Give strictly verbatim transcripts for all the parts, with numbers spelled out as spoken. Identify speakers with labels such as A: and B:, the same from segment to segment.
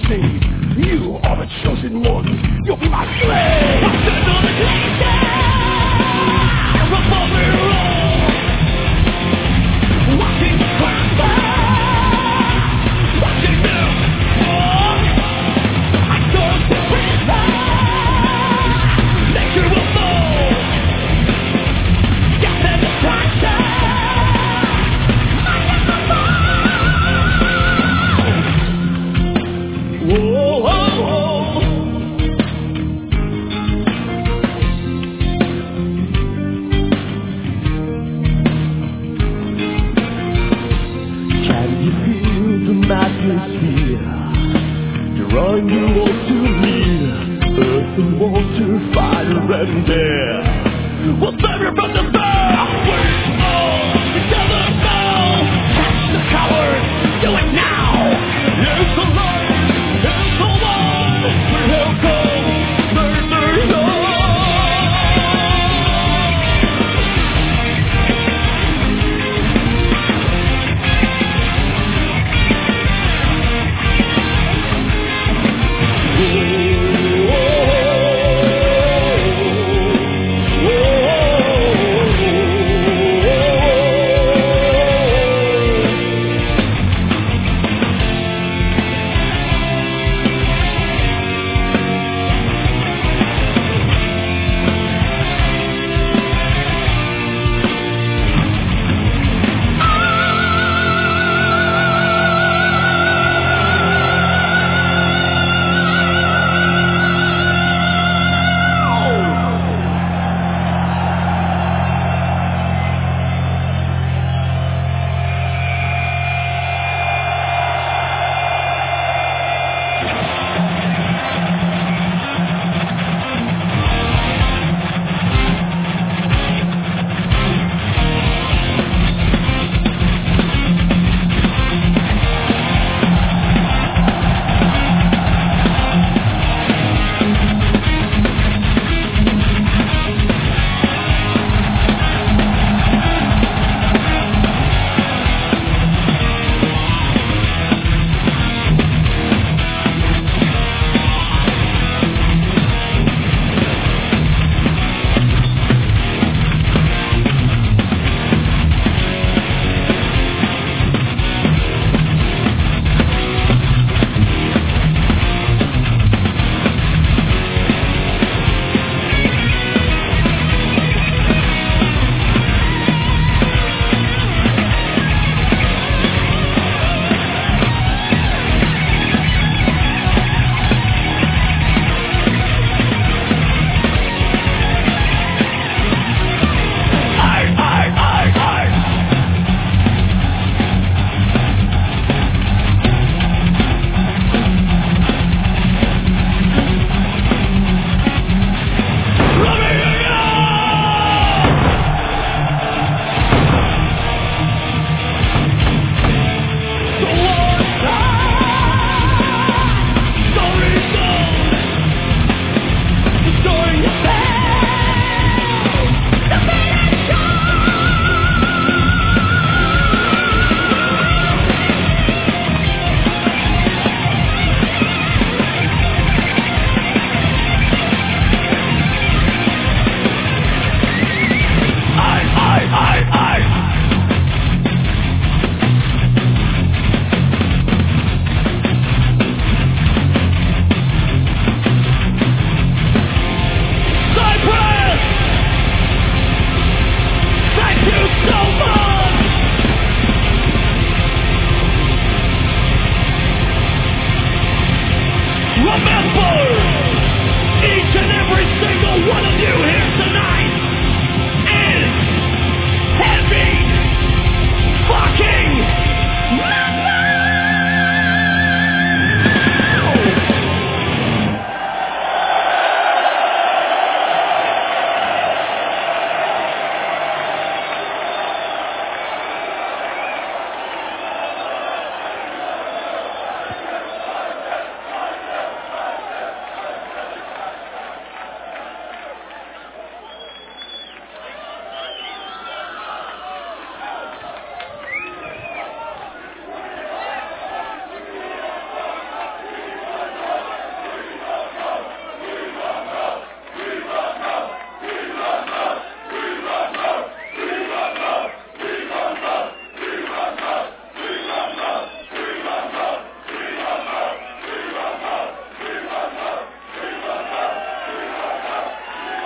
A: save. You are the chosen one. You'll be my slave. I'm still on the cliche. Revolver roll. Watching the crowd burn. Watching them fall. I don't surrender. Nature will fall. Death and destruction. I never fall. Whoa, whoa, whoa. Can you feel the atmosphere drawing you all to me? Earth and water, fire and air will save you from the bear. We're all together now. Catch the coward, do it now. Here's the light, here's the one. Where hell comes, there's there's no.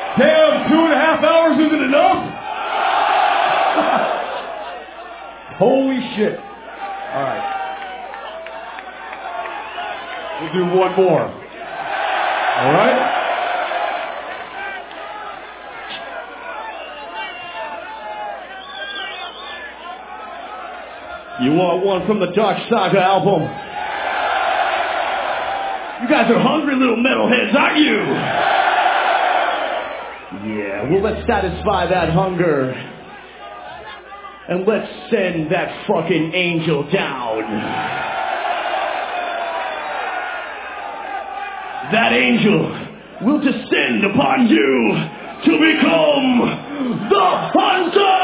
B: Damn, two and a half hours isn't enough? Holy shit. All right. We'll do one more. All right?
A: You want one from the Dark Saga album? You guys are hungry little metalheads, aren't you? Yeah, well, let's satisfy that hunger. And let's send that fucking angel down. That angel will descend upon you to become the Hunter!